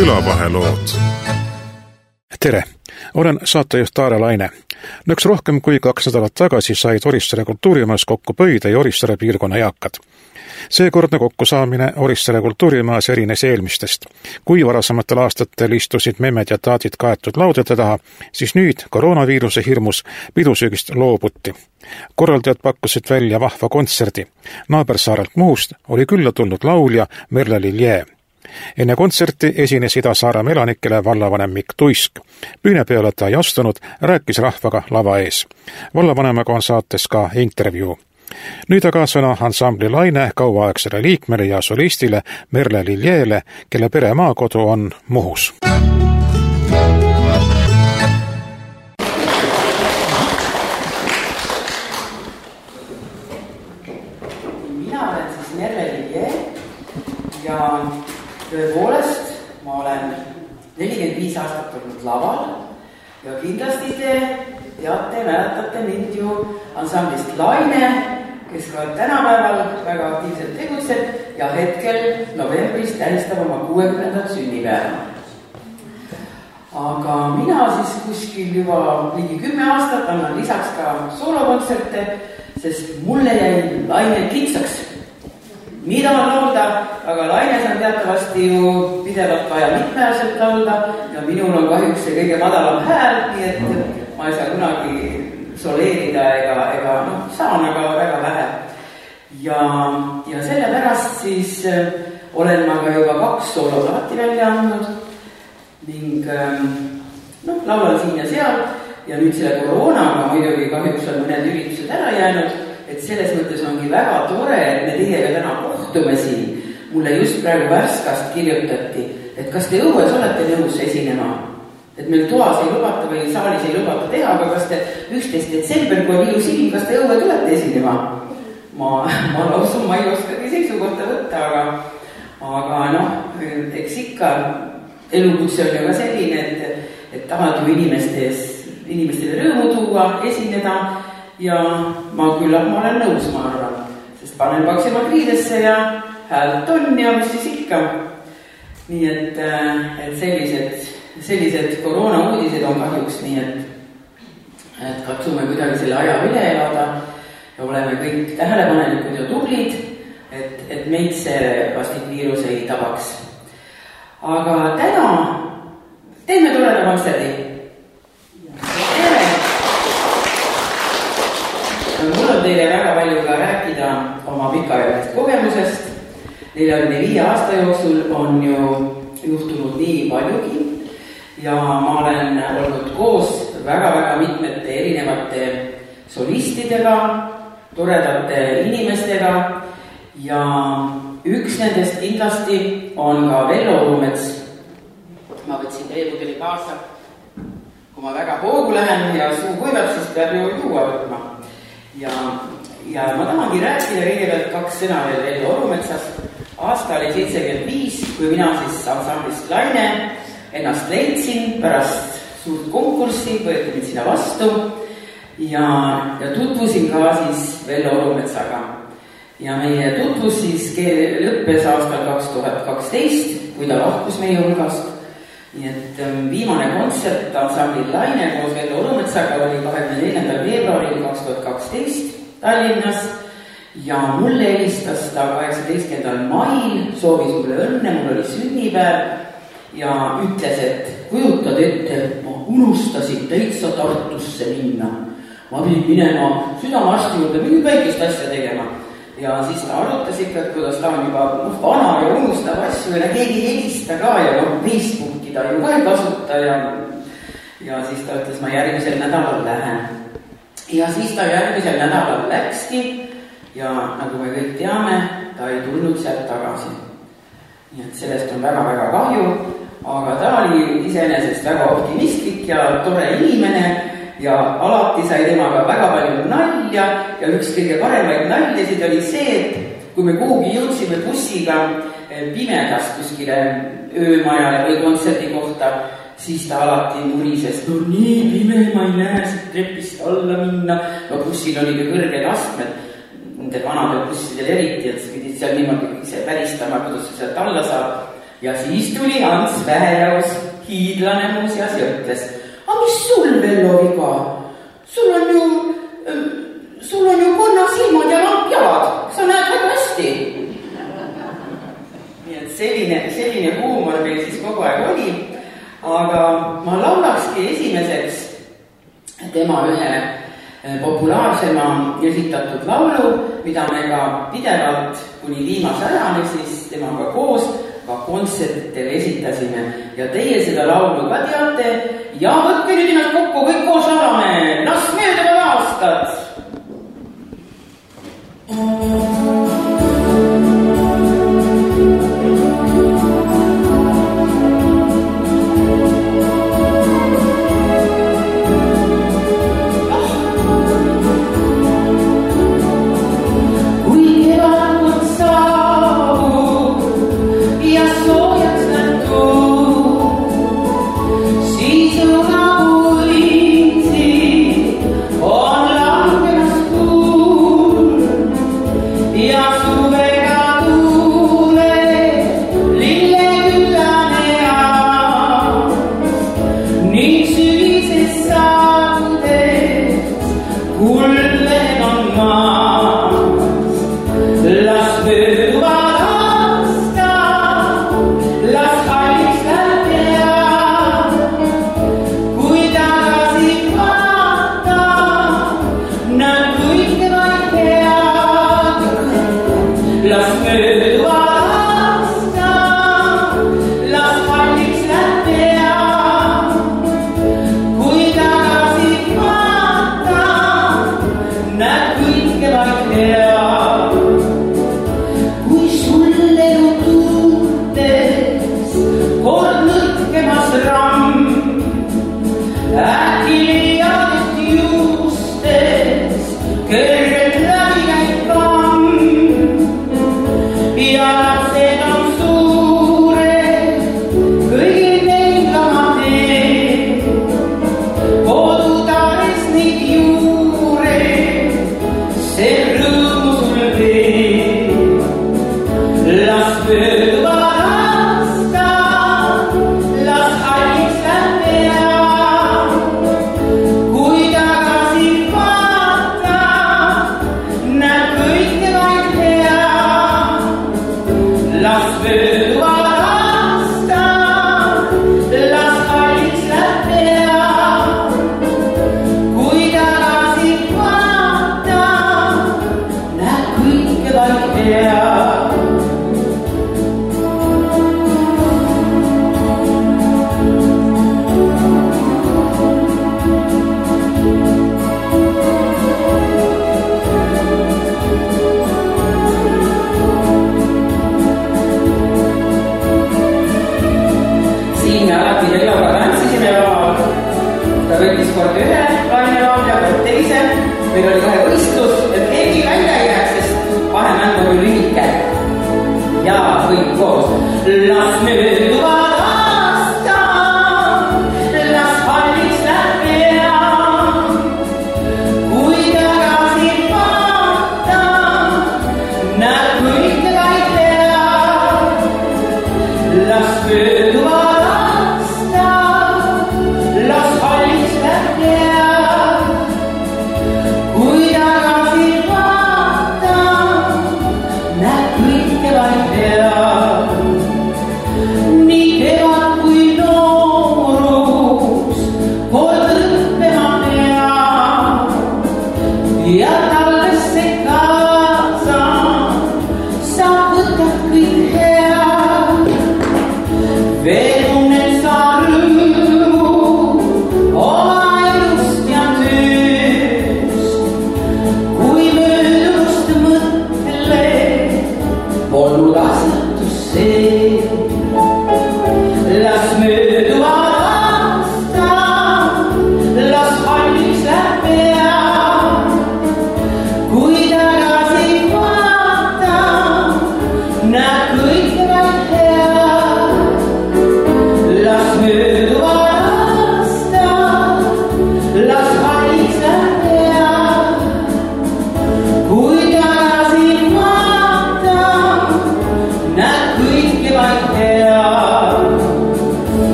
külavahelood. Tere! Olen saatejuht Taare Laine. Nõks rohkem kui 2 nädalat tagasi said Orissaare kultuurimaas kokku Pöide ja Orissaare piirkonna eakad. Seekordne kokkusaamine Orissaare kultuurimaas erines eelmistest. Kui varasematel aastatel istusid memmed ja taadid kaetud laudade taha, siis nüüd koroonaviiruse hirmus pidusöögist loobuti. Korraldajad pakkusid välja vahva kontserdi. Naabersaarelt Muhust oli külla tulnud laulja Merle Lilje. Enne kontserti esines Ida-Saaremaa elanikele vallavanem Mikk Tuisk. Püüne peale ta ei astunud, rääkis rahvaga lava ees. Vallavanemaga on saates ka intervjuu. Nüüd aga sõna ansambli Laine kauaaegsele liikmele ja solistile Merle Liljele, kelle pere maakodu on Muhus. Mina olen siis Merle Lilje ja tõepoolest, ma olen 45 aastat olnud laval ja kindlasti te teate, mäletate mind ju ansamblist Laine, kes ka tänapäeval väga aktiivselt tegutseb ja hetkel novembris tähistab oma 60. sünnipäeva. Aga mina siis kuskil juba ligi 10 aastat annan lisaks ka soolokontserte, sest mulle jäi Laine kitsaks. Mida laulda, aga Laines on teatavasti ju pidevalt vaja mitmeäärselt laulda ja minul on kahjuks see kõige madalam hääl, nii et ma ei saa kunagi soleerida ega saan aga väga vähe. Ja sellepärast siis olen ma ka juba 2 sooloplaati välja andnud ning laulan siin ja seal ja nüüd selle koroonaga muidugi kahjuks on mõned üritused ära jäänud. Et selles mõttes ongi väga tore, et me teiega täna kohtume siin. Mulle just praegu Värskast kirjutati, et kas te õues olete nõus esinema? Et meil toas ei lubata või saalis ei lubata teha, aga kas te 11. detsember, kui on ilus ilm, kas te õue tulete esinema? Ma lausun, ma ei oskagi seisukohta võtta, aga eks ikka elukutse on ju ka selline, et tahad ju inimestele rõõmu tuua, esineda. Ja ma olen nõus, ma arvan, sest panen paksemad riidesse ja häält on ja mis siis ikka. Nii et sellised koroona uudised on kahjuks nii, et katsume kuidagi selle aja üle elada ja oleme kõik tähelepanelikud ja tublid, et meid see vastikviirus ei tabaks. Aga täna teeme toreda kontserdi. Mul on teile väga palju ka rääkida oma pikaajalist kogemusest. 45 aasta jooksul on ju juhtunud nii paljugi ja ma olen olnud koos väga-väga mitmete erinevate solistidega, toredate inimestega ja üks nendest kindlasti on ka Vello Orumets. Ma võtsin veepudeli kaasa. Kui ma väga hoogu lähen ja suu kuivab, siis peab ju juua võtma. Ja ma tahangi rääkida kõigepealt 2 sõna veel Vello Orumetsast. Aasta oli 75, kui mina siis ansamblist Laine ennast leidsin pärast suurt konkurssi, võeti mind sinna vastu ja tutvusin ka siis Vello Orumetsaga. Ja meie tutvus siis lõppes aastal 2012, kui ta lahkus meie hulgast. Nii et viimane kontsert ansamblil Laine koos Vello Orumetsaga oli 24. veebruaril 2012 Tallinnas ja mulle helistas ta 18. mail, soovis mulle õnne, mul oli sünnipäev ja ütles, et kujutad ette, ma unustasin täitsa Tartusse minna. Ma pidin minema südamearsti juurde mingi väikest asja tegema. Ja siis ta arutas ikka, et kuidas ta on juba vana ja unustab asju ja keegi helista ka ja Facebooki ta ju ka ei kasuta ja siis ta ütles, ma järgmisel nädalal lähen. Ja siis ta järgmisel nädalal läkski ja nagu me kõik teame, ta ei tulnud sealt tagasi. Nii et sellest on väga-väga kahju, aga ta oli iseenesest väga optimistlik ja tore inimene ja alati sai temaga väga palju nalja ja üks kõige paremaid naljasid oli see, et kui me kuhugi jõudsime bussiga pimedast kuskile öömajale või kontserdi kohta, siis ta alati murises, no nii pime, ma ei näe siit trepist alla minna. No bussil oli ka kõrged astmed, nendel vanadel bussidel eriti, et sa pidid seal niimoodi ise päristama, kuidas sa sealt alla saab. Ja siis tuli Ants Vähejaus, hiidlane muuseas ja ütles: "A mis sul, Vello, viga? Sul on ju konnasilmad ja lampjalad, sa näed väga hästi." Nii et selline huumor meil siis kogu aeg oli, aga ma laulakski esimeseks tema ühe populaarsema esitatud laulu, mida me ka pidevalt kuni viimase ajani siis temaga koos ka kontsertidel esitasime ja teie seda laulu ka teate ja võtke nüüd ennast kokku, kõik koos laulame, las mööduvad aastad.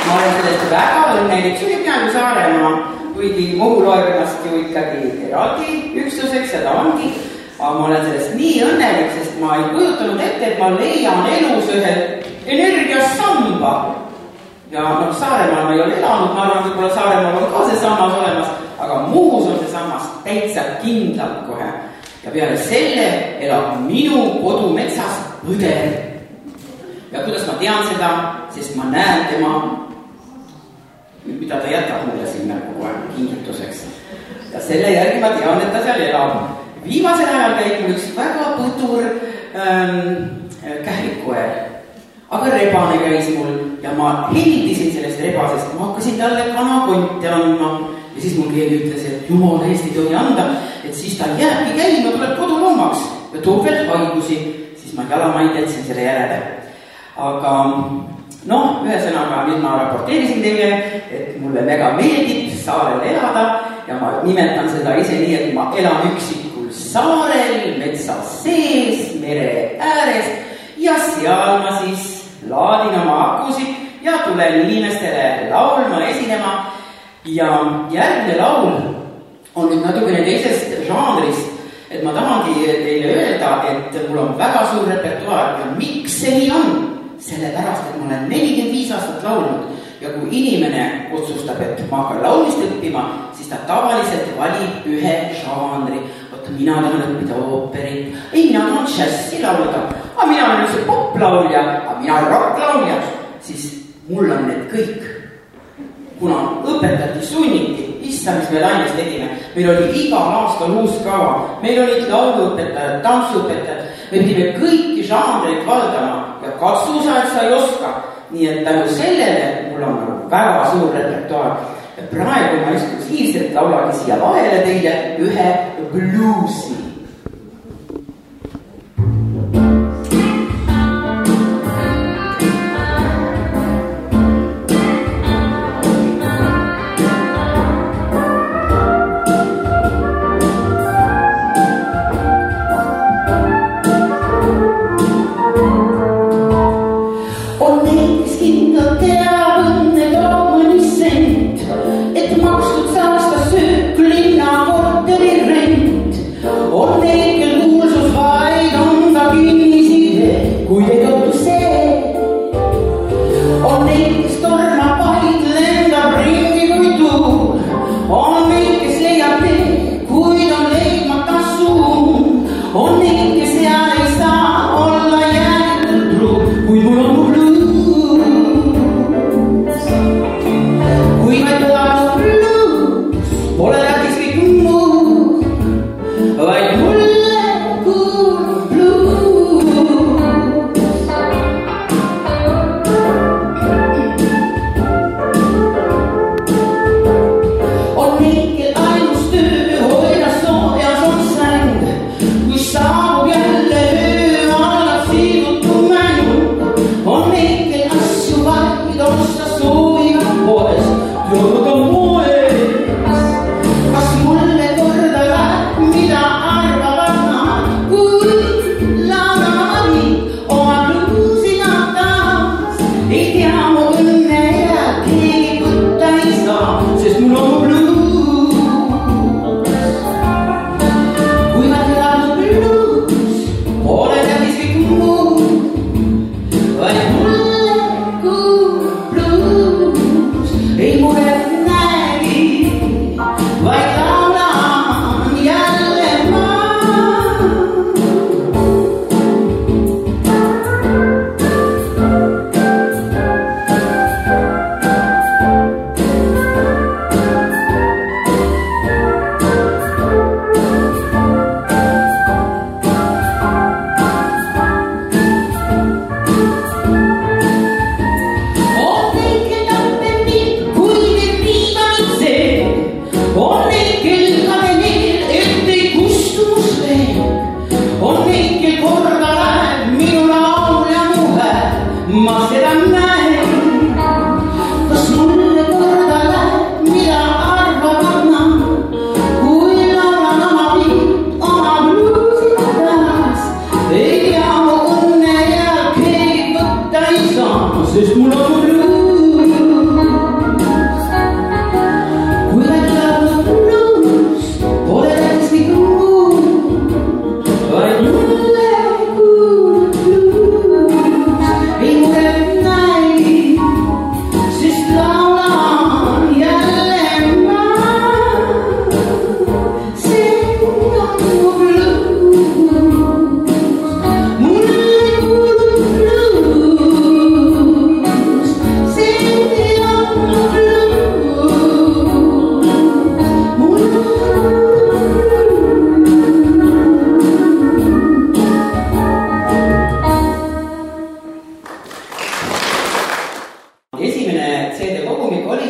ma olen sellest väga õnnelik, see oli peaaegu Saaremaa, kuigi Muhu loeb ennast ju ikkagi eraldi üksuseks ja ta ongi, aga ma olen sellest nii õnnelik, sest ma ei kujutanud ette, et ma leian elus ühe energiasamba. Ja Saaremaal ma ei ole elanud, ma arvan, võib-olla Saaremaal on ka see sammas olemas, aga Muhus on see sammas täitsa kindlalt kohe. Ja peale selle elab minu kodumetsas õder. Ja kuidas ma tean seda, sest ma näen tema, mida ta jätab mulle sinna kogu aeg kingituseks. Ja selle järgi ma tean, et ta seal elab. Viimasel ajal käib mul üks väga põdur kährikoer. Aga rebane käis mul ja ma heldisin sellest rebasest. Ma hakkasin talle kanakonte andma ja siis mul keegi ütles, et jumal Eesti tohi anda, et siis ta jääbki käima, tuleb koduloomaks ja toob veel haigusi. Siis ma jalamaid jätsin selle järele. Aga ühesõnaga nüüd ma raporteerisin teile, et mulle väga meeldib saarel elada ja ma nimetan seda ise nii, et ma elan üksikul saarel, metsas sees, mere ääres ja seal ma siis laadin oma akusid ja tulen inimestele laulma, esinema. Ja järgmine laul on nüüd natukene teisest žanrist, et ma tahangi teile öelda, et mul on väga suur repertuaar ja miks see nii on? Sellepärast, et ma olen 45 aastat laulnud ja kui inimene otsustab, et ma hakkan laulmist õppima, siis ta tavaliselt valib ühe žanri. Oota, mina tahan õppida ooperit, mina tahan džässi laulda, aga mina olen üldse poplaulja, aga mina olen rocklaulja, siis mul on need kõik. Kuna õpetati sunniti, issa, mis me laines tegime, meil oli igal aastal uus kava, meil olid lauluõpetajad, tantsuõpetajad, me pidime kõiki žanreid valdama ja katsusa, et sa ei oska. Nii et tänu sellele mul on väga suur repertuaar. Ja praegu ma eksklusiivselt laulagi siia vahele teile ühe bluusi. Et makstud saasta söök linna korteri rent.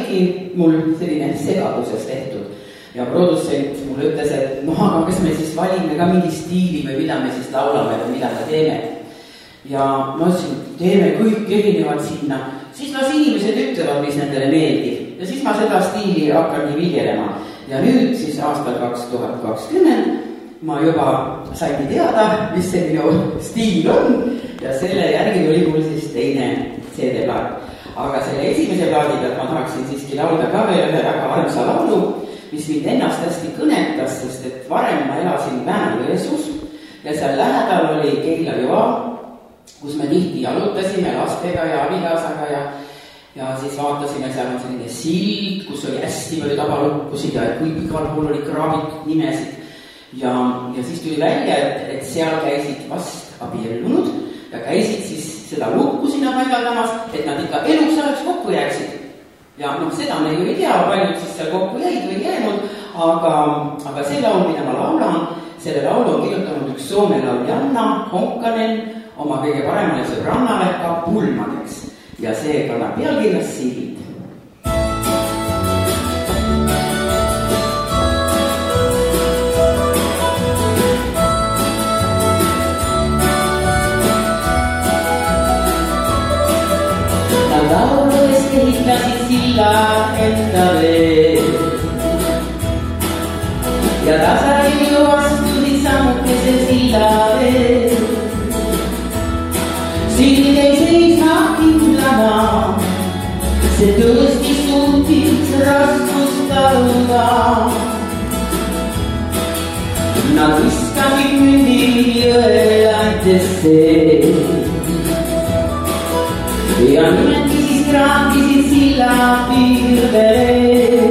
oligi mul selline segaduses tehtud ja produtsent mulle ütles, et aga kas me siis valime ka mingi stiili või mida me siis laulame või mida me teeme. Ja ma ütlesin, teeme kõik erinevad sinna, siis las inimesed ütlevad, mis nendele meeldib ja siis ma seda stiili hakkangi viljelema. Ja nüüd siis aastal 2020 ma juba sain teada, mis see minu stiil on ja selle järgi oli mul siis teine CD-plaat. Aga selle esimese plaadi pealt ma tahaksin siiski laulda ka veel ühe väga armsa laulu, mis mind ennast hästi kõnetas, sest et varem ma elasin Väänjõesuus ja seal lähedal oli Keila Joa, kus me tihti jalutasime lastega ja abikaasaga ja siis vaatasime, seal on selline sild, kus oli hästi palju tabalukkusid ja kõik igal pool oli kraabitud nimesid ja siis tuli välja, et seal käisid vast abiellunud ja käisid siis seda lukku sinna paigaldamas, et nad ikka eluks ajaks kokku jääksid. Ja seda me ju ei tea, paljud siis seal kokku jäid või jäänud, aga see laul, mida ma laulan, selle laulu on kirjutanud üks Soome lauljanna, Honkanen, oma kõige paremale sõbrannale ka pulmadeks ja see kannab pealkirjas Sild. Nad lauludes kehitasid silla enda veel ja tasailu astusid sammukese silla veel. Sild ei seisma kindlana, see tõesti suutis raskust taluda. Nad viskasid mündi jõelaitesse ja nimeti siis kraakisid silla piirdele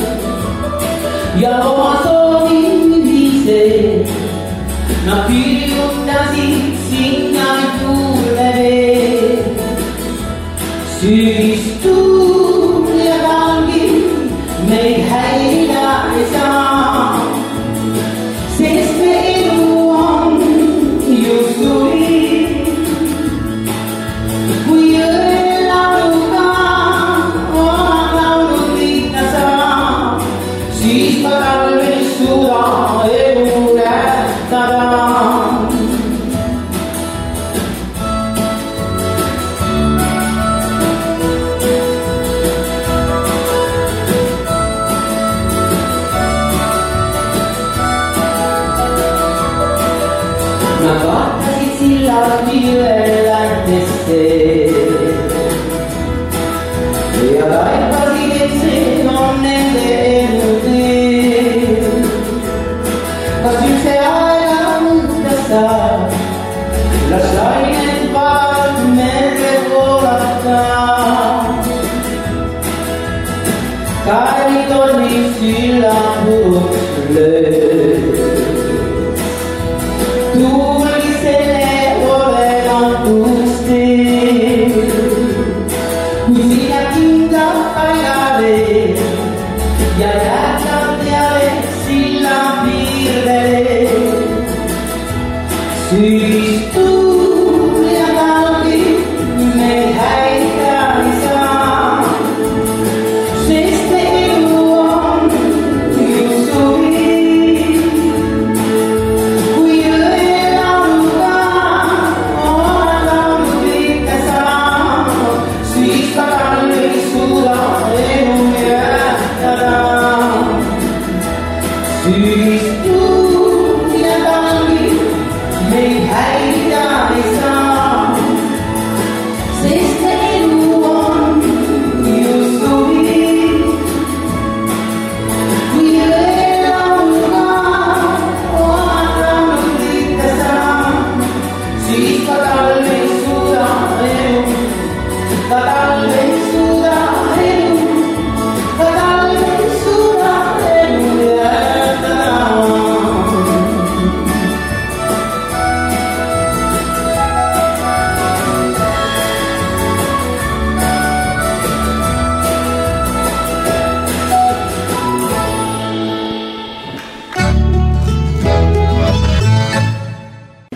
ja oma soovi viise nad kirjutasid sinna juurde veel. Süüstud ja talgid meid häirida ei saa, sest me elu on just tuli. Kui jõelauluga oma laulud liita saab, siis ma talvel suuda elu jätada. Nad vaatasid sillad jõelaitesse ja taipasid, et see on nende elutee. Kas üldse aega mõõta saab, las lained vabalt merre voolata. Kaerid tornib silla puruks lööb. Tuuli selle olematust teeb, kui sina kindlalt paigale ja jätad teale silla piirdele. Süüstud ja talgid meid häirida ei saa, sest elu on just suvi. Kui jõelauluga oma laulud liita saab, siis ka talvel ei suuda elu jätada.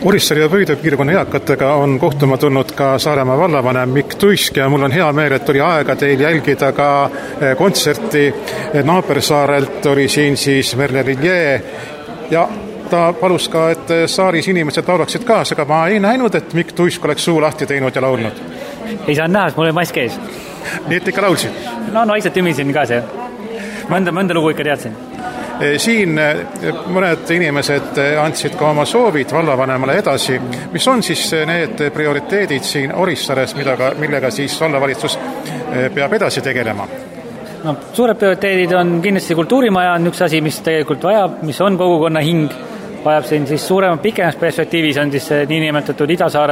Orissaare ja Pöide piirkonna eakatega on kohtuma tulnud ka Saaremaa vallavanem Mikk Tuisk ja mul on hea meel, et oli aega teil jälgida ka kontserti Naabersaarelt, oli siin siis Merle Lilje ja ta palus ka, et saalis inimesed laulaksid kaasa, aga ma ei näinud, et Mikk Tuisk oleks suu lahti teinud ja laulnud. Ei saanud näha, mul oli mask ees. Nii et ikka laulsid? No vaikselt ümisin ka see. Mõnda lugu ikka teadsin. Siin mõned inimesed andsid ka oma soovid vallavanemale edasi. Mis on siis need prioriteedid siin Orissaares, millega siis vallavalitsus peab edasi tegelema? No, suured prioriteedid on kindlasti kultuurimaja on üks asi, mis tegelikult vajab, mis on kogukonna hing, vajab siin siis suurema pikemas perspektiivis on siis niinimetatud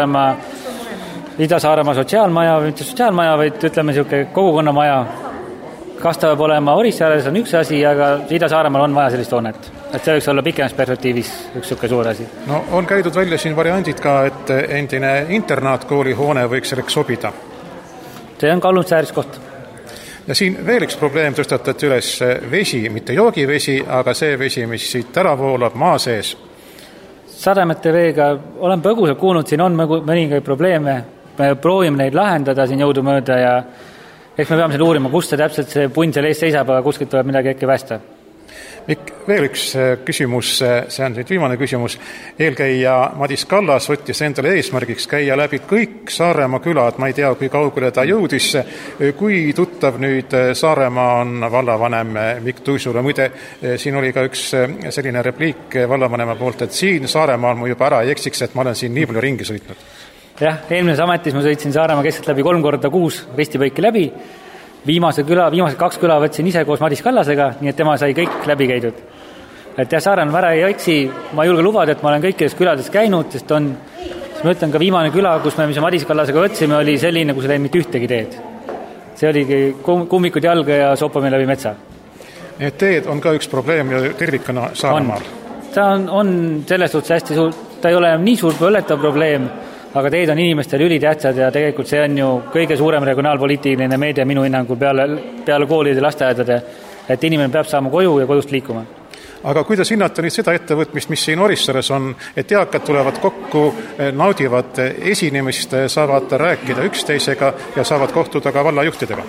Ida-Saaremaa sotsiaalmaja, mitte sotsiaalmaja, vaid ütleme niisugune kogukonnamaja. Kas ta peab olema Orissaares on üks asi, aga Ida-Saaremaal on vaja sellist hoonet. Et see võiks olla pikemas perspektiivis üks niisugune suur asi. No on käidud välja siin variandid ka, et endine internaatkooli hoone võiks selleks sobida. See on kaalumist vääris koht. Ja siin veel üks probleem tõstatati üles vesi, mitte joogivesi, aga see vesi, mis siit ära voolab maa sees. Sademete veega olen põgusalt kuulnud, siin on mõningaid probleeme, me proovime neid lahendada siin jõudumööda ja eks me peame selle uurima, kust see täpselt see punn seal ees seisab, aga kuskilt tuleb midagi äkki västa. Mikk, veel üks küsimus, see on nüüd viimane küsimus. Eelkäija Madis Kallas võttis endale eesmärgiks käia läbi kõik Saaremaa külad, ma ei tea, kui kaugele ta jõudis. Kui tuttav nüüd Saaremaa on vallavanem Mikk Tuisule? Muide, siin oli ka üks selline repliik vallavanema poolt, et siin Saaremaal mu juba ära ei eksiks, et ma olen siin nii palju ringi sõitnud. Jah, eelmises ametis ma sõitsin Saaremaa keskelt läbi 3 korda 6 ristipõiki läbi. Viimased 2 küla võtsin ise koos Madis Kallasega, nii et tema sai kõik läbi käidud. Et jah, Saaremaa ära ei eksi, ma julgen lubada, et ma olen kõikides külades käinud, sest on, ma ütlen ka viimane küla, kus me Madis Kallasega võtsime, oli selline, kus ei mitte ühtegi teed. See oligi kummikud jalga ja soopame läbi metsa. Need teed on ka üks probleem ja tervikuna Saaremaal. Ta on selles suhtes hästi suur, ta ei ole nii suur põletav probleem, aga teed on inimestele ülitähtsad ja tegelikult see on ju kõige suurem regionaalpoliitiline meede minu hinnangul peale koolide ja lasteaedade, et inimene peab saama koju ja kodust liikuma. Aga kuidas hinnata nüüd seda ettevõtmist, mis siin Orissaares on, et eakad tulevad kokku, naudivad esinemist, saavad rääkida üksteisega ja saavad kohtuda ka vallajuhtidega?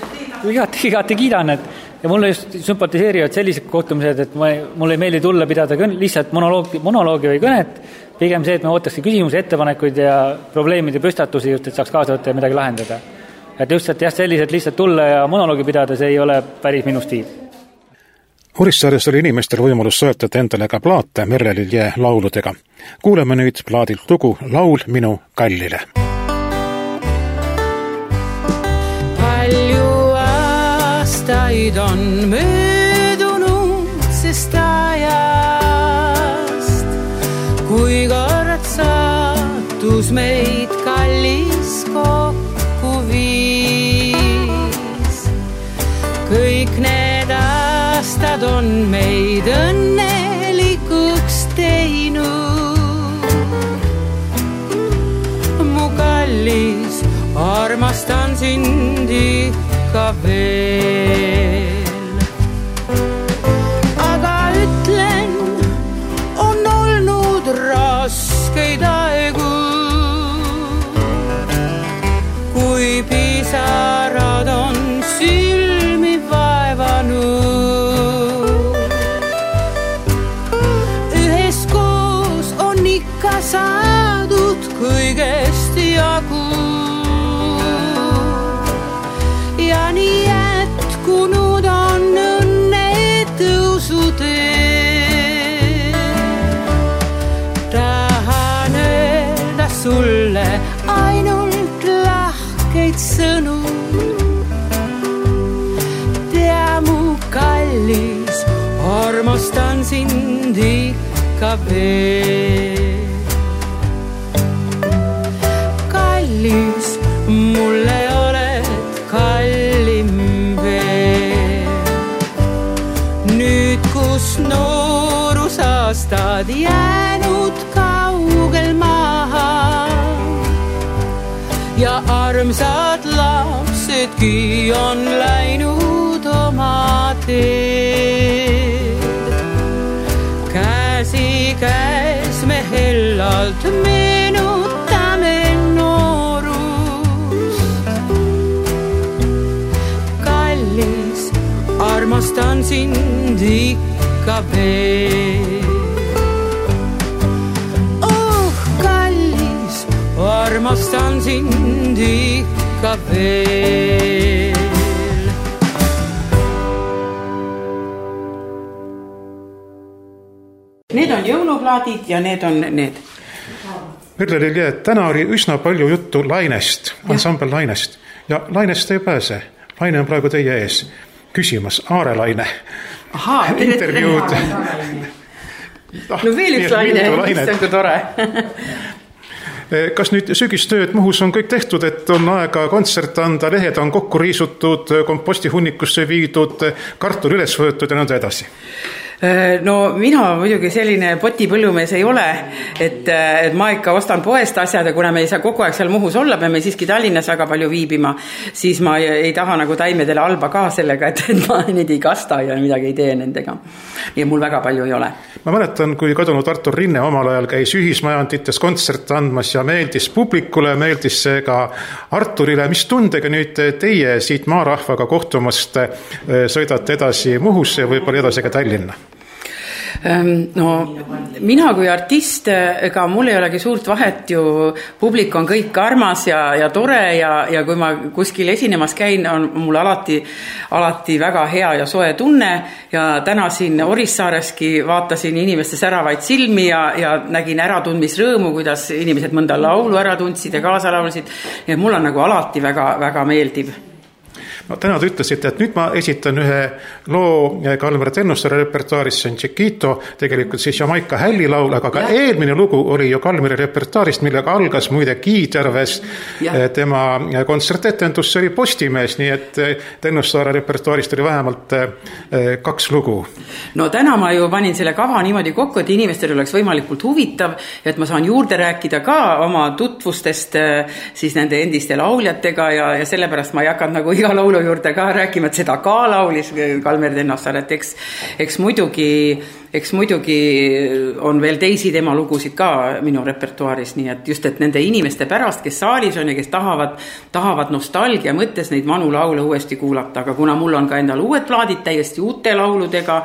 Igati kiidan, ja mulle just sümpatiseerivad sellised kohtumised, et mulle ei meeli tulla pidada lihtsalt monoloogi või kõnet, pigem see, et me ootakski küsimusi, ettepanekuid ja probleemide püstatusi just, et saaks kaasa võtta ja midagi lahendada. Et just, et jah, sellised lihtsalt tulla ja monoloogi pidada, see ei ole päris minu stiil. Orissaares oli inimestel võimalus soetada endale ka plaate Merle Lilje lauludega. Kuuleme nüüd plaadilt lugu Laul minu kallile. Palju aastaid on möödunud sest ajast, kui kord saatus meid kallis kokku viis. Kõik need aastad on meid õnnelikuks teinud. Mu kallis, armastan sind ikka veel. Aga ütlen, on olnud raskeid aegu, kui pisarad on silmi vaevanud. Üheskoos on ikka saadud kõigest jagu. Ja nii jätkunud on õnnetõusutee. Tahan öelda sulle ainult lahkeid sõnu. Tea mu kallis, armastan sind ikka veel. Kallis, mulle kallim veel. Nüüd, kus noorusaastad jäänud kaugel maha ja armsad lapsedki on läinud oma teed. Käsi käes me hellalt armastan sind ikka veel. Kallis, armastan sind ikka veel. Need on jõuluplaadid ja need on need. Merle Lilje, täna oli üsna palju juttu Lainest, ansambel Lainest. Ja Lainest ei pääse. Laine on praegu teie ees küsimas. Aare Laine. Ahaa, intervjuud. No veel üks Laine, mis on kui tore. Kas nüüd sügistööd Muhus on kõik tehtud, et on aega kontsert anda, lehed on kokku riisutud, kompostihunnikusse viidud, kartul üles võetud ja nõnda edasi? No mina muidugi selline potipõllumees ei ole, et ma ikka ostan poest asjad ja kuna me ei saa kogu aeg seal Muhus olla, peame siiski Tallinnas väga palju viibima, siis ma ei taha nagu taimedele halba ka sellega, et ma neid ei kasta ja midagi ei tee nendega. Ja mul väga palju ei ole. Ma mäletan, kui kadunud Artur Rinne omal ajal käis ühismajandites kontsert andmas ja meeldis publikule, meeldis see ka Arturile. Mis tundega nüüd teie siit maarahvaga kohtumast sõidate edasi Muhusse ja võib-olla edasi ka Tallinna? No mina kui artist, ega mul ei olegi suurt vahet ju, publik on kõik armas ja tore ja kui ma kuskil esinemas käin, on mul alati väga hea ja soe tunne ja täna siin Orissaareski vaatasin inimeste säravaid silmi ja nägin äratundmisrõõmu, kuidas inimesed mõnda laulu ära tundsid ja kaasa laulsid ja mul on nagu alati väga, väga meeldiv. No, täna te ütlesite, et nüüd ma esitan ühe loo Kalmer Tennusaare repertuaaris, see on Chiquito, tegelikult siis Jamaica hällilaul, aga ka eelmine lugu oli ju Kalmeri repertuaarist, millega algas muide Kiidjärves tema kontsertetendus, see oli Postimees, nii et Tennusaare repertuaarist oli vähemalt 2 lugu. No täna ma ju panin selle kava niimoodi kokku, et inimestel oleks võimalikult huvitav, et ma saan juurde rääkida ka oma tutvustest siis nende endiste lauljatega ja sellepärast ma ei hakanud nagu iga laulu juurde ka rääkima, et seda ka laulis Kalmer Tennusaar, et eks muidugi on veel teisi tema lugusid ka minu repertuaaris, nii et just, et nende inimeste pärast, kes saalis on ja kes tahavad nostalgia mõttes neid vanu laule uuesti kuulata, aga kuna mul on ka endal uued plaadid täiesti uute lauludega,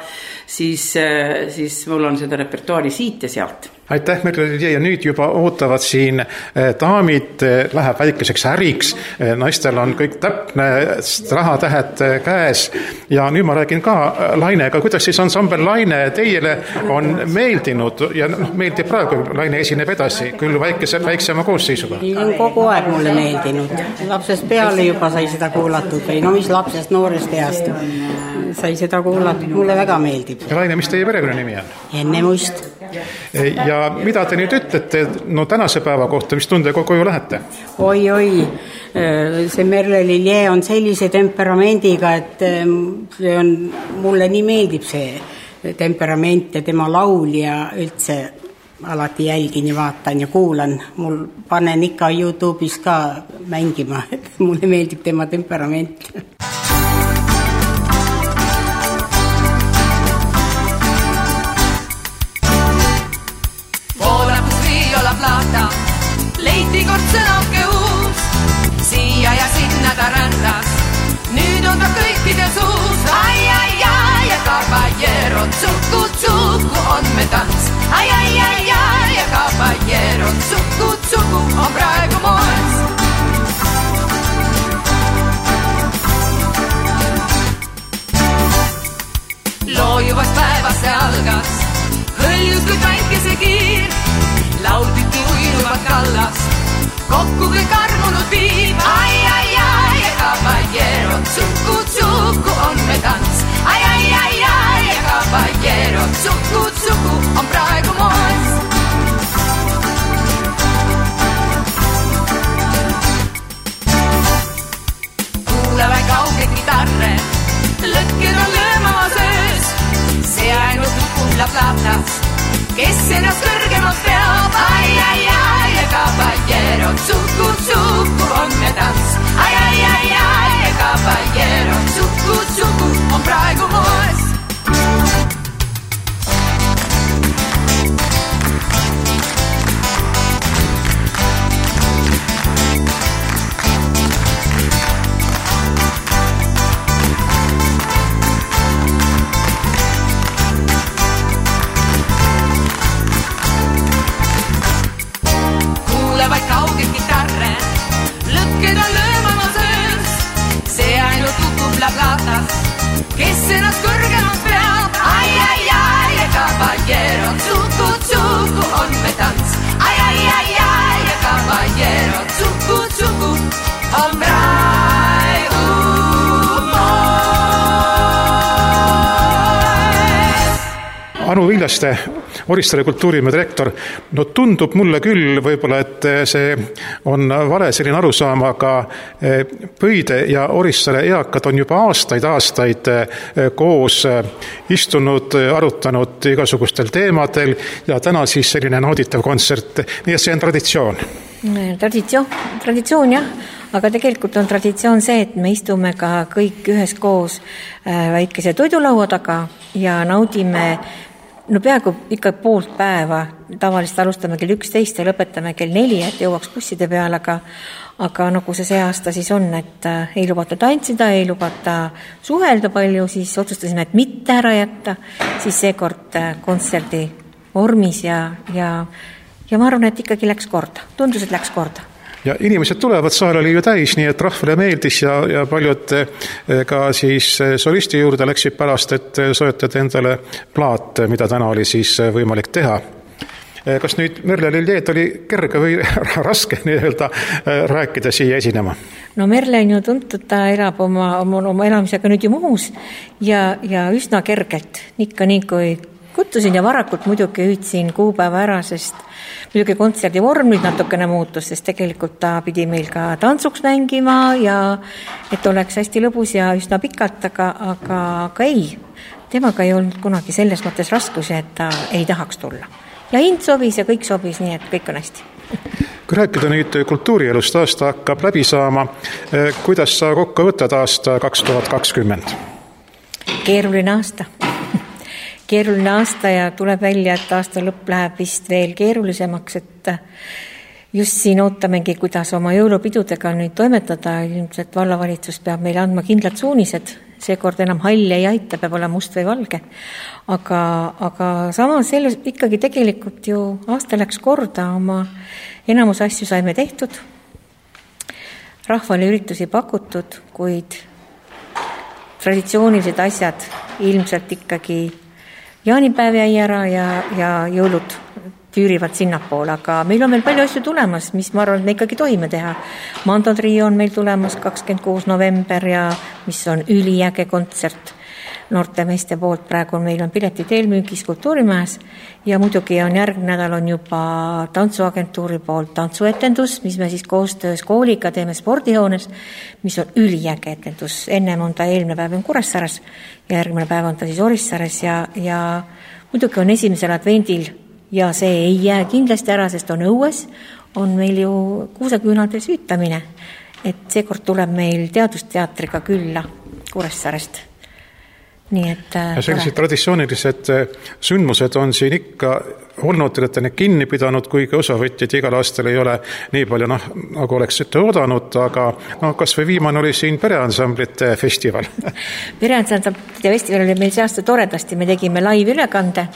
siis mul on seda repertuaari siit ja sealt. Aitäh, Merle Lilje, ja nüüd juba ootavad siin daamid, läheb väikeseks äriks, naistel on kõik täpne rahatähed käes ja nüüd ma räägin ka Lainega, kuidas siis ansambel Laine teile on meeldinud ja meeldib praegu, Laine esineb edasi, küll väiksema koosseisuga. Kogu aeg mulle meeldinud, lapsest peale juba sai seda kuulatud või no mis lapsest noorest east sai seda kuulatud, mulle väga meeldib. Ja Laine, mis teie perekonna nimi on? Enne Must. Ja mida te nüüd ütlete tänase päeva kohta, mis tundega koju lähete? Oi, see Merle Lilje on sellise temperamendiga, et mulle nii meeldib see temperament ja tema laul ja üldse alati jälgin ja vaatan ja kuulan. Mul panen ikka YouTube'is ka mängima, et mulle meeldib tema temperament. Leiti kord sõnake uus, siia ja sinna ta rändas, nüüd on ta kõikide suus. Ai, ja caballero, tsuku on me tants. Ai, ja caballero, tsuku on praegu moes. Loojuvast päevast see algas, hõljus kui päikese kiir, laulbiti uinuvat kallast, kokku kõik armunud viib. Ai, caballero, tsuku on me tants. Ai, caballero, tsuku on praegu moes. Kuuleme kauge kitarre, lõkked on löömamas öös, see ainult kuulab lapnas, kes ennast kõrgemalt peab. Ai, caballero, tsuku on me tants. Ai, caballero, tsuku on praegu moes. La Platas, kes ennast kõrgemalt peab. Ai, caballero, tsuku on me tants. Ai, caballero, tsuku on praegu moes. Anu Viljaste, Orissaare kultuurimaa direktor, no tundub mulle küll võib-olla, et see on vale selline arusaam, aga Pöide ja Orissaare eakad on juba aastaid koos istunud, arutanud igasugustel teemadel ja täna siis selline nauditav kontsert, nii et see on traditsioon. Traditsioon jah, aga tegelikult on traditsioon see, et me istume ka kõik üheskoos väikese toidulaua taga ja naudime peaaegu ikka poolt päeva, tavaliselt alustame kell 11 ja lõpetame kell 4, et jõuaks busside peale, aga nagu see aasta siis on, et ei lubata tantsida, ei lubata suhelda palju, siis otsustasime, et mitte ära jätta, siis seekord kontserdi vormis ja ma arvan, et ikkagi läks korda, tundus, et läks korda. Ja inimesed tulevad, saal oli ju täis, nii et rahvale meeldis ja paljud ka siis solisti juurde läksid pärast, et soetada endale plaat, mida täna oli siis võimalik teha. Kas nüüd Merle Liljeed oli kerge või raske nii-öelda rääkida siia esinema? No Merle on ju tuntud, ta elab oma elamisega nüüd ju Muhus ja üsna kergelt, ikka nii kui kuttusin ja varakult muidugi hüüdsin kuupäeva ära, sest muidugi kontserdi vorm nüüd natukene muutus, sest tegelikult ta pidi meil ka tantsuks mängima ja et oleks hästi lõbus ja üsna pikalt, aga ei. Temaga ei olnud kunagi selles mõttes raskusi, et ta ei tahaks tulla. Ja hind sobis ja kõik sobis, nii et kõik on hästi. Kui rääkida nüüd kultuurielust, aasta hakkab läbi saama, kuidas sa kokku võtad aasta 2020? Keeruline aasta ja tuleb välja, et aasta lõpp läheb vist veel keerulisemaks, et just siin ootamegi, kuidas oma jõulupidudega nüüd toimetada. Ilmselt vallavalitsus peab meile andma kindlad suunised, seekord enam hall ei aita, peab olema must või valge. Aga samas selles ikkagi tegelikult ju aasta läks korda, oma enamus asju saime tehtud, rahvale üritusi pakutud, kuid traditsioonilised asjad ilmselt ikkagi jaanipäev jäi ära ja jõulud tüürivad sinnapoole, aga meil on veel palju asju tulemas, mis ma arvan, et me ikkagi tohime teha. Mando Trio on meil tulemas 26. november ja mis on üliäge kontsert noortemeeste poolt. Praegu meil on piletid eelmüügis Kultuurimäes ja muidugi on järgmine nädal on juba tantsuagentuuri poolt tantsuetendus, mis me siis koostöös kooliga teeme spordihoones, mis on üliäge etendus. Ennem on ta eelmine päev on Kuressaares ja järgmine päev on ta siis Orissaares ja muidugi on esimesel advendil ja see ei jää kindlasti ära, sest on õues, on meil ju kuuseküünade süütamine, et seekord tuleb meil teadusteatriga külla Kuressaarest. Nii et sellised traditsioonilised sündmused on siin ikka olnud, et ne kinni pidanud, kuigi osavõtjad igal aastal ei ole nii palju, nagu oleks oodanud, aga kas või viimane oli siin pereansamblite festival? Pereansamblite festival oli meil see aasta toredasti, me tegime live-ülekande,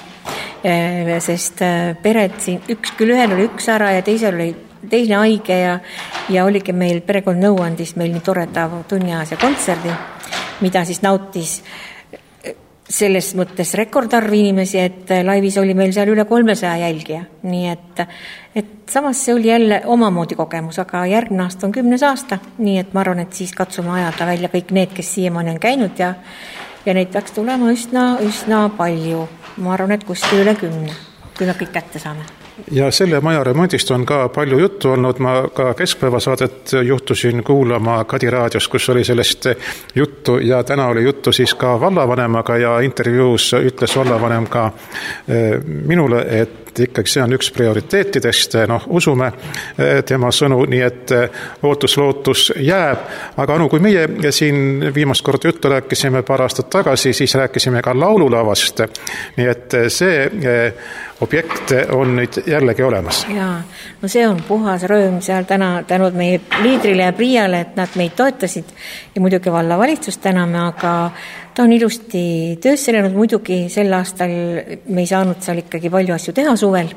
sest pered siin, küll ühel oli üks ära ja teisel oli teine haige ja oligi meil perekond nõuandis meil nii toreda tunniajase kontserdi, mida siis nautis selles mõttes rekordarv inimesi, et laivis oli meil seal üle 300 jälgija. Nii et samas see oli jälle omamoodi kogemus, aga järgmine aasta on 10. aasta, nii et ma arvan, et siis katsume ajada välja kõik need, kes siiamaani on käinud ja neid peaks tulema üsna palju. Ma arvan, et kuskil üle 10, kui me kõik kätte saame. Ja selle maja remondist on ka palju juttu olnud, ma ka keskpäevasaadet juhtusin kuulama Kadi raadios, kus oli sellest juttu ja täna oli juttu siis ka vallavanemaga ja intervjuus ütles vallavanem ka minule, et ikkagi see on üks prioriteetidest, usume tema sõnu, nii et ootus-lootus jääb, aga kui meie siin viimast kord juttu rääkisime paar aastat tagasi, siis rääkisime ka laululavast, nii et see objekt on nüüd jällegi olemas. Jaa, no see on puhas rööm seal täna tänud meie liidrile ja Priiale, et nad meid toetasid ja muidugi vallavalitsus täname, aga ta on ilusti töösse läinud, muidugi sel aastal me ei saanud seal ikkagi palju asju teha suvel,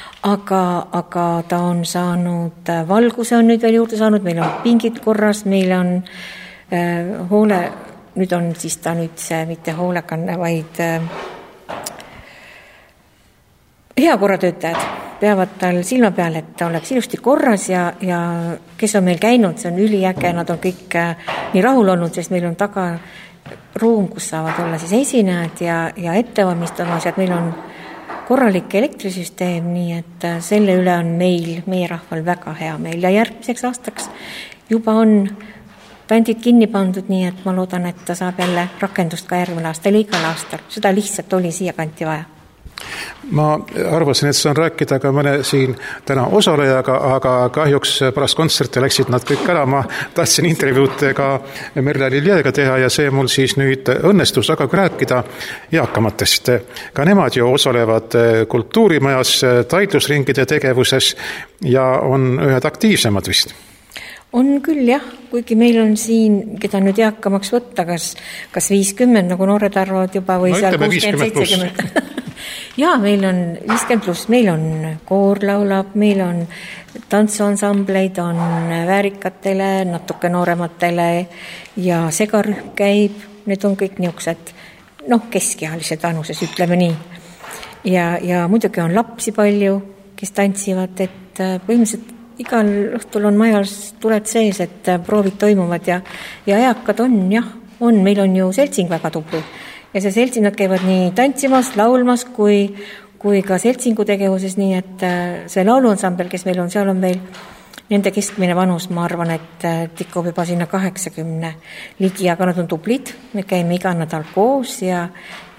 aga ta on saanud, valguse on nüüd veel juurde saanud, meil on pingid korras, meil on nüüd on siis ta nüüd see mitte hoolekanne, vaid heakorratöötajad peavad tal silma peal, et ta oleks ilusti korras ja kes on meil käinud, see on üliäge, nad on kõik nii rahul olnud, sest meil on taga ruum, kus saavad olla siis esinejad ja ettevalmistamas, et meil on korralik elektrisüsteem, nii et selle üle on meie rahval väga hea meel ja järgmiseks aastaks juba on bändid kinni pandud, nii et ma loodan, et ta saab jälle rakendust ka järgmine aastal ja igal aastal. Seda lihtsalt oli siia kanti vaja. Ma arvasin, et saan rääkida ka mõne siin täna osalejaga, aga kahjuks pärast kontserti läksid nad kõik ära. Ma tahtsin intervjuud ka Merle Liljeega teha ja see mul siis nüüd õnnestus, aga kui rääkida eakamatest. Ka nemad ju osalevad kultuurimajas, taitlusringide tegevuses ja on ühed aktiivsemad vist. On küll jah, kuigi meil on siin, keda nüüd eakamaks võtta, kas 50, nagu noored arvavad juba, või seal 60-70. Jaa, meil on 50+, meil on koor laulab, meil on tantsuansambleid, on väärikatele, natuke noorematele ja segarühm käib, need on kõik niisugused, keskealised vanuses, ütleme nii. Ja muidugi on lapsi palju, kes tantsivad, et põhimõtteliselt igal õhtul on majas tuled sees, et proovid toimuvad ja eakad on, meil on ju seltsing väga tubli. Ja see seltsing, nad käivad nii tantsimas, laulmas kui ka seltsingu tegevuses, nii et see lauluansambel, kes meil on, seal on veel nende keskmine vanus, ma arvan, et tikub juba sinna 80 ligi, aga nad on tublid, me käime iga nädal koos ja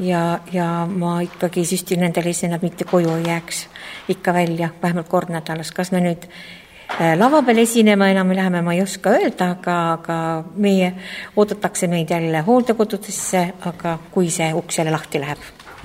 ma ikkagi süstin nendele, et nad mitte koju ei jääks ikka välja, vähemalt kord nädalas. Kas me nüüd lava peal esinema enam läheme, ma ei oska öelda, aga meie oodatakse meid jälle hooldekodudesse, aga kui see uks jälle lahti läheb.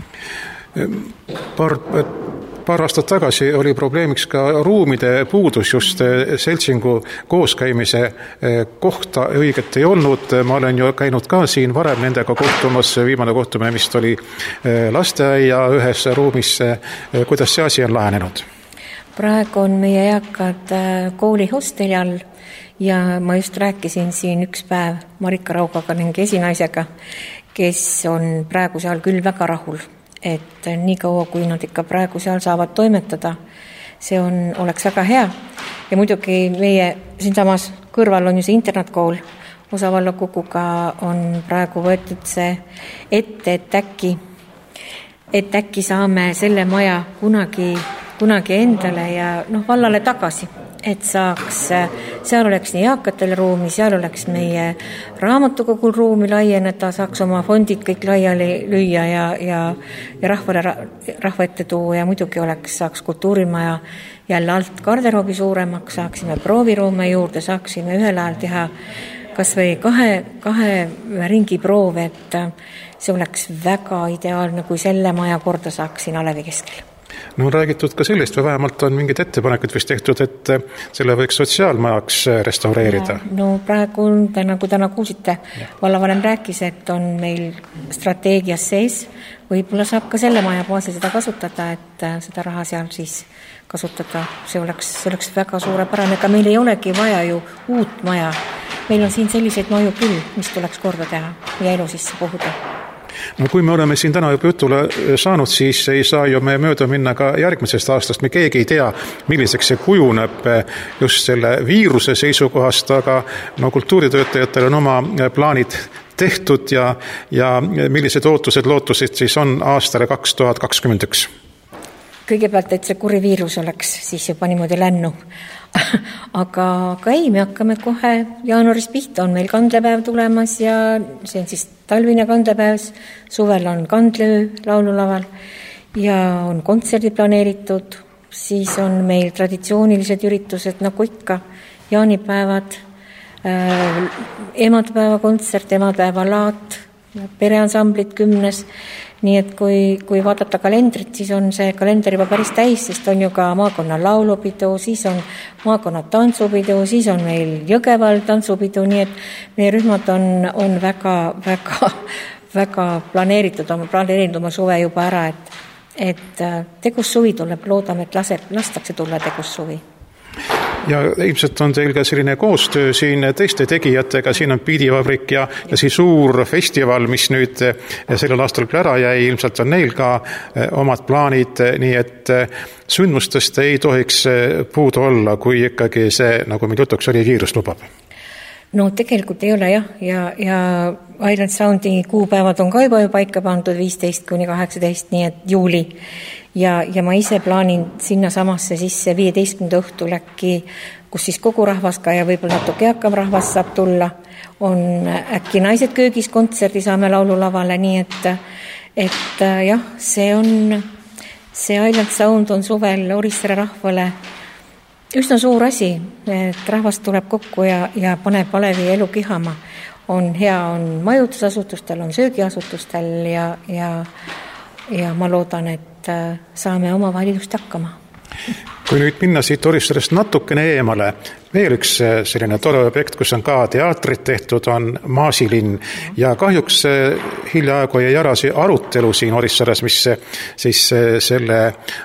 Paar aastat tagasi oli probleemiks ka ruumide puudus, just seltsingu kooskäimise kohta õiget ei olnud. Ma olen ju käinud ka siin varem nendega kohtumas, viimane kohtumine vist oli lasteaia ühes ruumis. Kuidas see asi on lahenenud? Praegu on meie eakad kooli hosteli all ja ma just rääkisin siin üks päev Marika Raugaga ning esinaisega, kes on praegu seal küll väga rahul, et nii kaua, kui nad ikka praegu seal saavad toimetada, see oleks väga hea. Ja muidugi meie siinsamas kõrval on ju see internatkool, Osavallakukuga on praegu võetud see ette, et äkki saame selle maja kunagi endale ja vallale tagasi, et saaks, seal oleks nii eakatele ruumi, seal oleks meie raamatukogul ruumi laieneda, saaks oma fondid kõik laiali lüüa ja rahva ette tuua ja muidugi saaks kultuurimaja jälle alt garderoobi suuremaks, saaksime prooviruume juurde, saaksime ühel ajal teha kas või kahe ringi proov, et see oleks väga ideaalne, kui selle maja korda saaks siin Alevi keskel. No on räägitud ka sellest või vähemalt on mingid ettepanekud vist tehtud, et selle võiks sotsiaalmajaks restaureerida. No praegu, nagu täna kuulsite, vallavanem rääkis, et on meil strateegias sees, võib-olla saab ka selle maja baasil seda kasutada, et seda raha seal siis kasutada, see oleks väga suurepärane, aga meil ei olegi vaja ju uut maja. Meil on siin selliseid maju küll, mis tuleks korda teha ja elu sisse puhuda. No kui me oleme siin täna juba jutule saanud, siis ei saa ju me mööda minna ka järgmisest aastast. Me keegi ei tea, milliseks see kujuneb just selle viiruse seisukohast, aga kultuuritöötajatel on oma plaanid tehtud ja millised lootused siis on aastale 2021? Kõigepealt, et see kuri viirus oleks siis juba niimoodi lännu. aga ei, me hakkame kohe jaanuaris pihta, on meil kandlepäev tulemas ja see on siis talvine kandlepäev, suvel on kandleöö laululaval ja on kontserdi planeeritud, siis on meil traditsioonilised üritused nagu ikka, jaanipäevad, emadepäeva kontsert, emadepäeva laat, pereansamblid 10. Nii et kui vaadata kalendrit, siis on see kalender juba päris täis, sest on ju ka maakonna laulupidu, siis on maakonna tantsupidu, siis on meil Jõgeval tantsupidu, nii et meie rühmad on väga planeeritud oma suve juba ära, et tegussuvi tuleb, loodame, et lastakse tulla tegussuvi. Ja ilmselt on teil ka selline koostöö siin teiste tegijatega, siin on Piidivabrik ja siis suur festival, mis nüüd sellel aastal küll ära jäi, ilmselt on neil ka omad plaanid, nii et sündmustest ei tohiks puudu olla, kui ikkagi see, nagu meil jutuks oli, viirus lubab. No tegelikult ei ole jah, ja Island Soundi kuupäevad on ka juba paika pandud 15–18, nii et juuli. Ja ma ise plaanin sinna samasse sisse 15. õhtul äkki, kus siis kogu rahvas ka ja võib-olla natuke eakam rahvas saab tulla, on äkki Naised köögis kontserdi saame laululavale, nii et jah, see Island Sound on suvel Orissaare rahvale üsna suur asi, et rahvas tuleb kokku ja paneb Alevi elu kihama. On hea, on majutusasutustel, on söögiasutustel ja ma loodan, et saame oma validust hakkama. Kui nüüd minna siit Orissaarest natukene eemale, veel üks selline tore objekt, kus on ka teatrit tehtud, on Maasilinn ja kahjuks hiljaaegu jäi ära see arutelu siin Orissaares, mis siis selle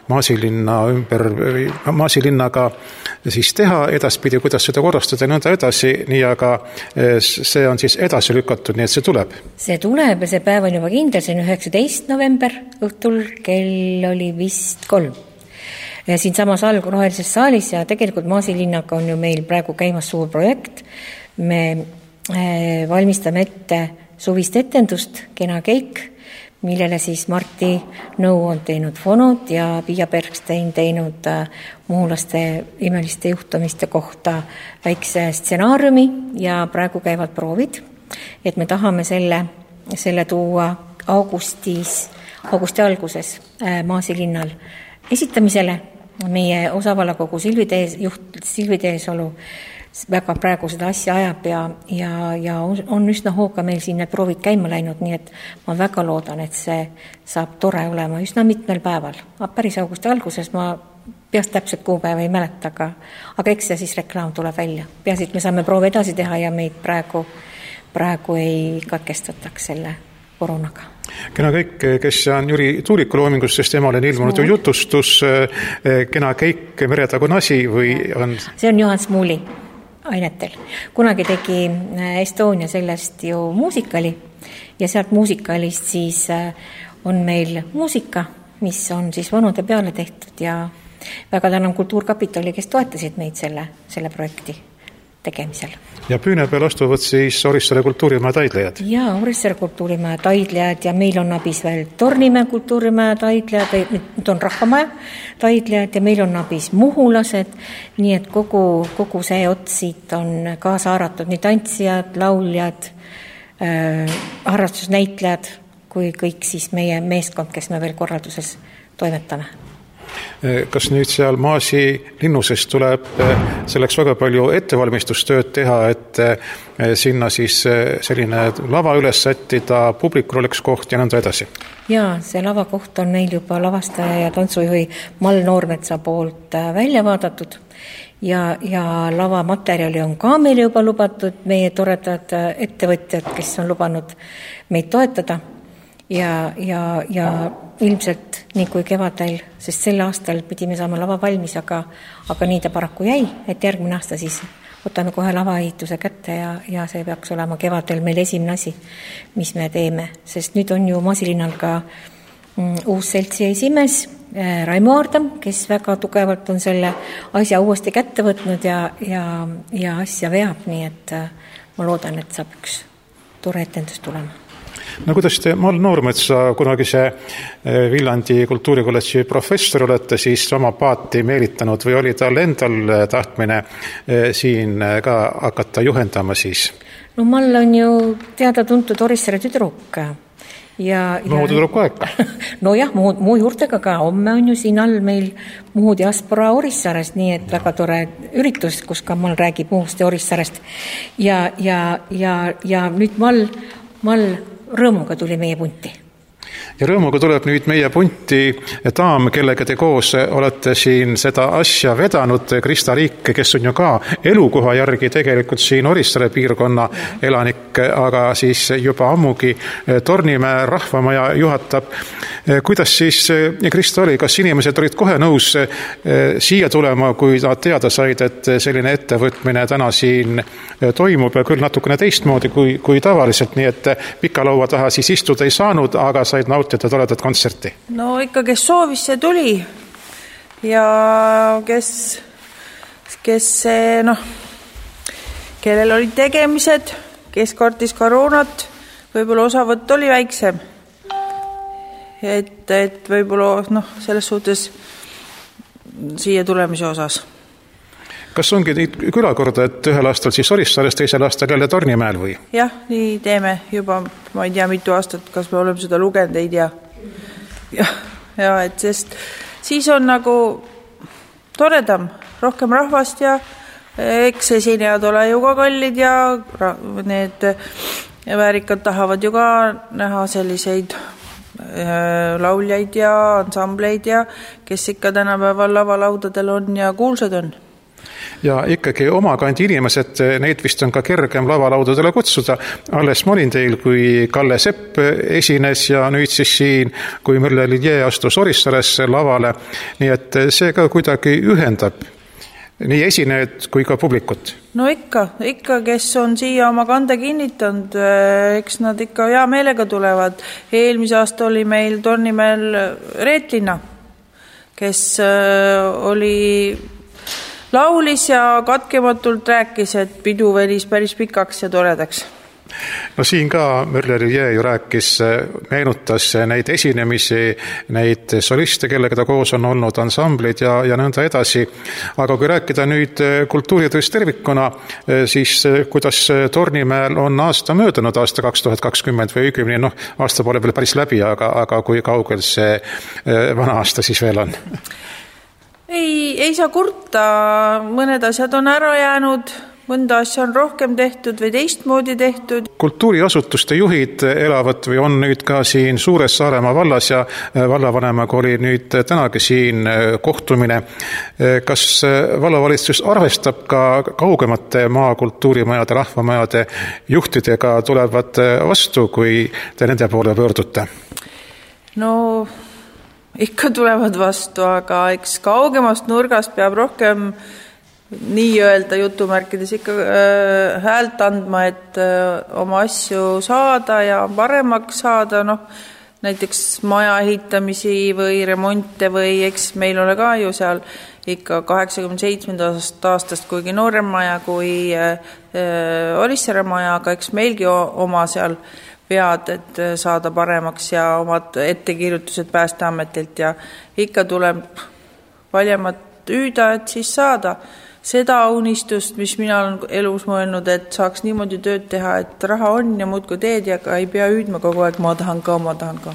Maasilinnaga siis teha edaspidi, kuidas seda korrastada ja nõnda edasi, nii aga see on siis edasi lükatud, nii et see tuleb. See tuleb ja see päev on juba kindel, see on 19. november õhtul, kell oli vist 3. Ja siin samas rohelises saalis ja tegelikult Maasilinnaga on ju meil praegu käimas suur projekt. Me valmistame ette suvist etendust, Kena keik, millele siis Marti Nõu on teinud fonod ja Pia Bergstein teinud muhulaste imeliste juhtumiste kohta väikse stsenaariumi ja praegu käivad proovid, et me tahame selle tuua augusti alguses Maasilinnal esitamisele. Meie osavallakogu Silvi Teesalu väga praegu seda asja ajab ja on üsna hooga meil siin need proovid käima läinud, nii et ma väga loodan, et see saab tore olema üsna mitmel päeval. Päris augusti alguses ma peast täpselt kuupäeva ei mäleta, aga eks see siis reklaam tuleb välja. Peaasi, et me saame proovi edasi teha ja meid praegu ei katkestataks selle koroonaga. Kena keik, kes on Jüri Tuuliku loomingust, sest temal on ilmunud ju jutustus Kena keik Meretagu nasi või on... See on Juhan Smuuli ainetel. Kunagi tegi Estonia sellest ju muusikali ja sealt muusikalist siis on meil muusika, mis on siis vanude peale tehtud ja väga tänan Kultuurkapitali, kes toetasid meid selle projekti tegemisel. Ja püüne peal astuvad siis Orissaare kultuurimaja taidlejad? Jaa, Orissaare kultuurimaja taidlejad ja meil on abis veel Tornimäe kultuurimaja taidlejad, nüüd on Rahvamaja taidlejad ja meil on abis muhulased, nii et kogu see otsid on kaasa haaratud, nii tantsijad, lauljad, harrastusnäitlejad kui kõik siis meie meeskond, kes me veel korralduses toimetame. Kas nüüd seal Maasilinnuses tuleb selleks väga palju ettevalmistustööd teha, et sinna siis selline lava üles sättida, publikul oleks koht ja nõnda edasi? Jaa, see lavakoht on neil juba lavastaja ja tantsujuhi Mall Noormetsa poolt välja vaadatud ja lavamaterjali on ka meile juba lubatud, meie toredad ettevõtjad, kes on lubanud meid toetada ja ilmselt nii kui kevadel, sest sel aastal pidime saama lava valmis, aga nii ta paraku jäi, et järgmine aasta siis võtame kohe lavaehituse kätte ja see peaks olema kevadel meil esimene asi, mis me teeme, sest nüüd on ju Maasilinnal ka uus seltsi esimees Raimo Aardam, kes väga tugevalt on selle asja uuesti kätte võtnud ja asja veab, nii et ma loodan, et saab üks tore etendus tulema. No kuidas te Mall Noormetsa kunagise Viljandi kultuurikolledži professor olete siis oma paati meelitanud või oli tal endal tahtmine siin ka hakata juhendama siis? No Mall on ju teada-tuntud Orissaare tüdruk. Muu tüdruku aeg? No jah, muu juurtega ka. Homme on ju siin all meil Muhu diaspora Orissaares, nii et väga tore üritus, kus ka Mall räägib Muhust ja Orissaarest. Ja nüüd Mall rõõmuga tuli meie punti. Ja rõõmuga tuleb nüüd meie punti daam, kellega te koos olete siin seda asja vedanud, Krista Riik, kes on ju ka elukoha järgi tegelikult siin Orissaare piirkonna elanik, aga siis juba ammugi Tornimäe rahvamaja juhatab. Kuidas siis, Krista, oli, kas inimesed olid kohe nõus siia tulema, kui nad teada said, et selline ettevõtmine täna siin toimub ja küll natukene teistmoodi kui tavaliselt, nii et pika laua taha siis istuda ei saanud, aga said nautida toredat kontserti? No ikka, kes soovis, see tuli ja kes kellel olid tegemised, kes kartis koroonat, võib-olla osavõtt oli väiksem. Et võib-olla selles suhtes siia tulemise osas. Kas ongi neid külakorda, et ühel aastal siis Orissaares, teisel aastal jälle Tornimäel või? Jah, nii teeme juba, ma ei tea mitu aastat, kas me oleme seda lugenud, ei tea. Ja et sest siis on nagu toredam, rohkem rahvast ja eks esinejad ole ju ka kallid ja need väärikad tahavad ju ka näha selliseid lauljaid ja ansambleid ja kes ikka tänapäeval lavalaudadel on ja kuulsad on. Ja ikkagi oma kandi inimesed, neid vist on ka kergem lavalaudadele kutsuda. Alles ma olin teil, kui Kalle Sepp esines ja nüüd siis siin, kui Merle Lilje astus Orissaaresse lavale. Nii et see ka kuidagi ühendab nii esinejad kui ka publikut. No ikka, kes on siia oma kande kinnitanud, eks nad ikka hea meelega tulevad. Eelmise aasta oli meil Tornimäel Reetlinna, kes oli laulis ja katkematult rääkis, et pidu venis päris pikaks ja toredaks. No siin ka Merle Lilje ju rääkis, meenutas neid esinemisi, neid soliste, kellega ta koos on olnud, ansamblid ja nõnda edasi. Aga kui rääkida nüüd kultuuritööst tervikuna, siis kuidas Tornimäel on aasta möödunud, aasta 2020 või õigemini, aasta pole veel päris läbi, aga kui kaugel see vana aasta siis veel on? Ei saa kurta, mõned asjad on ära jäänud, mõnda asja on rohkem tehtud või teistmoodi tehtud. Kultuuriasutuste juhid elavad või on nüüd ka siin Suures Saaremaa vallas ja vallavanemaga oli nüüd tänagi siin kohtumine. Kas vallavalitsus arvestab ka kaugemate maakultuurimajade, rahvamajade juhtidega tulevad vastu, kui te nende poole pöördute? No ikka tulevad vastu, aga eks kaugemast nurgast peab rohkem nii öelda jutumärkides ikka häält andma, et oma asju saada ja paremaks saada, näiteks maja ehitamisi või remonte või eks meil ole ka ju seal ikka 87. aastast kuigi noorem maja kui Orissaare maja, aga eks meilgi oma seal vead, et saada paremaks ja omad ettekirjutused Päästeametilt ja ikka tuleb valjemat hüüda, et siis saada seda unistust, mis mina olen elus mõelnud, et saaks niimoodi tööd teha, et raha on ja muudkui teed ja ei pea hüüdma kogu aeg, ma tahan ka.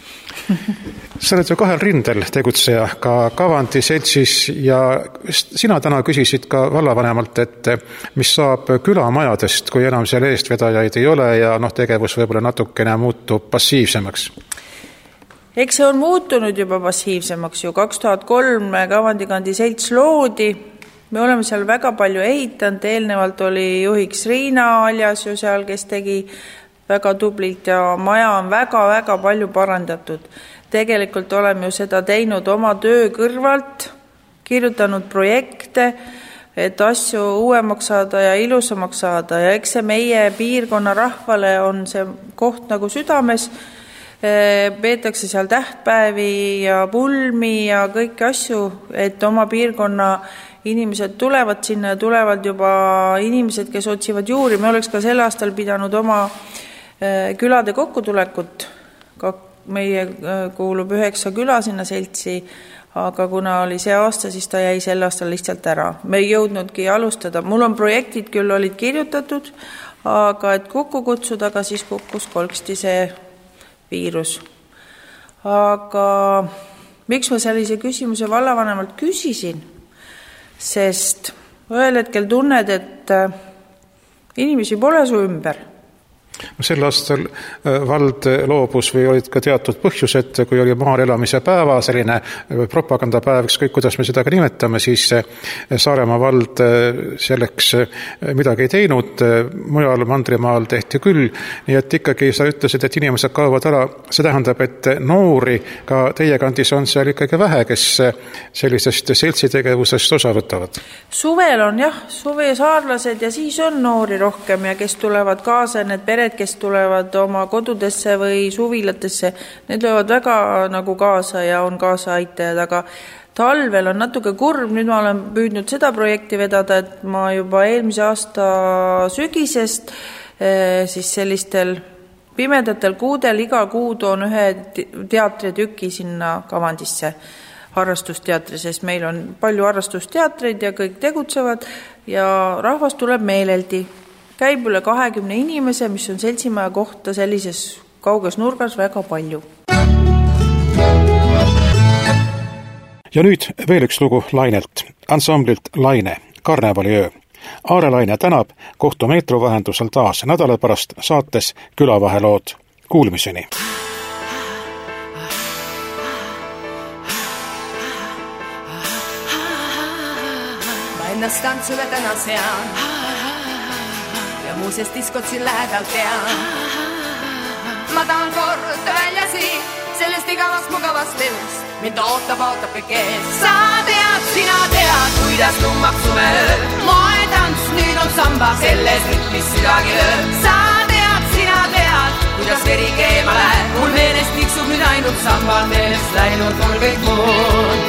Sa oled ju kahel rindel tegutseja, ka Kavandi seltsis ja sina täna küsisid ka vallavanemalt, et mis saab külamajadest, kui enam seal eestvedajaid ei ole ja tegevus võib-olla natukene muutub passiivsemaks? Eks see on muutunud juba passiivsemaks ju. 2003 Kavandi kandi selts loodi. Me oleme seal väga palju ehitanud. Eelnevalt oli juhiks Riina Aljas ju seal, kes tegi väga tublilt ja maja on väga-väga palju parandatud. Tegelikult oleme ju seda teinud oma töö kõrvalt, kirjutanud projekte, et asju uuemaks saada ja ilusamaks saada ja eks see meie piirkonna rahvale on see koht nagu südames. Peetakse seal tähtpäevi ja pulmi ja kõiki asju, et oma piirkonna inimesed tulevad sinna ja tulevad juba inimesed, kes otsivad juuri. Me oleks ka sel aastal pidanud oma külade kokkutulekut. Meie kuulub 9 küla sinna seltsi, aga kuna oli see aasta, siis ta jäi sel aastal lihtsalt ära. Me ei jõudnudki alustada. Mul on projektid küll olid kirjutatud, aga et kokku kutsuda, aga siis kukkus kolksti see viirus. Aga miks ma sellise küsimuse vallavanemalt küsisin? Sest ühel hetkel tunned, et inimesi pole su ümber. Sel aastal vald loobus või olid ka teatud põhjused, kui oli maal elamise päeva, selline propagandapäev, ükskõik kuidas me seda ka nimetame, siis Saaremaa vald selleks midagi ei teinud, mujal Mandrimaal tehti küll, nii et ikkagi sa ütlesid, et inimesed kaovad ära, see tähendab, et noori ka teie kandis on seal ikkagi vähe, kes sellisest seltsitegevusest osa võtavad. Suvel on suvesaarlased ja siis on noori rohkem ja kes tulevad kaasa, need pered, kes tulevad oma kodudesse või suvilatesse, need löövad väga nagu kaasa ja on kaasaaitajad, aga talvel on natuke kurb, nüüd ma olen püüdnud seda projekti vedada, et ma juba eelmise aasta sügisest siis sellistel pimedatel kuudel iga kuu toon ühe teatritüki sinna kavandisse, harrastusteatri, sest meil on palju harrastusteatreid ja kõik tegutsevad ja rahvas tuleb meeleldi. Käib üle 20 inimese, mis on seltsimaja kohta sellises kauges nurgas väga palju. Ja nüüd veel üks lugu Lainelt, ansamblilt Laine, Karnevaliöö. Aare Laine tänab, kohtu meetrovahendusel taas nädala pärast saates Külavahelood. Kuulmiseni! Ma ennast tantsule täna sean ja muuseas diskot siin lähedalt tean. Ma tahan kord öelda siin sellest igavast mugavast elust. Mind ootab kõik ees. Sa tead, sina tead, kuidas tummab sume öö. Moe tants, nüüd on samba, selles rütmis südagi öö. Sa tead, sina tead, kuidas veri keema läheb. Mul meelest tiksub nüüd ainult samba, meelest läinud mul kõik muud.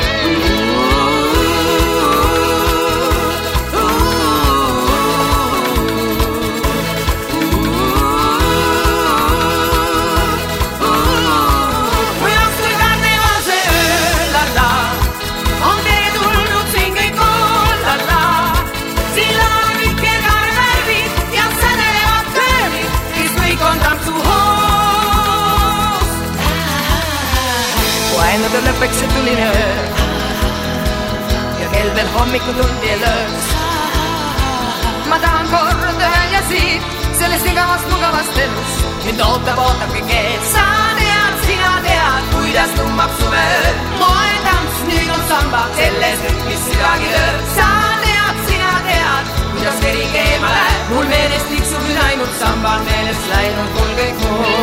Lõpeks see tuline öö ja kell veel hommiku tundi ei lööks. Ma tahan kord öelda siin sellest igavast mugavast elust. Nüüd ootab kõik ees. Sa tead, sina tead, kuidas tummab sume öö. Moe tants, nüüd on samba, selles rütmis südagi öö. Sa tead, sina tead, kuidas veri keema läheb. Mul meelest tiksub nüüd ainult samba, meelest läinud mul kõik muu.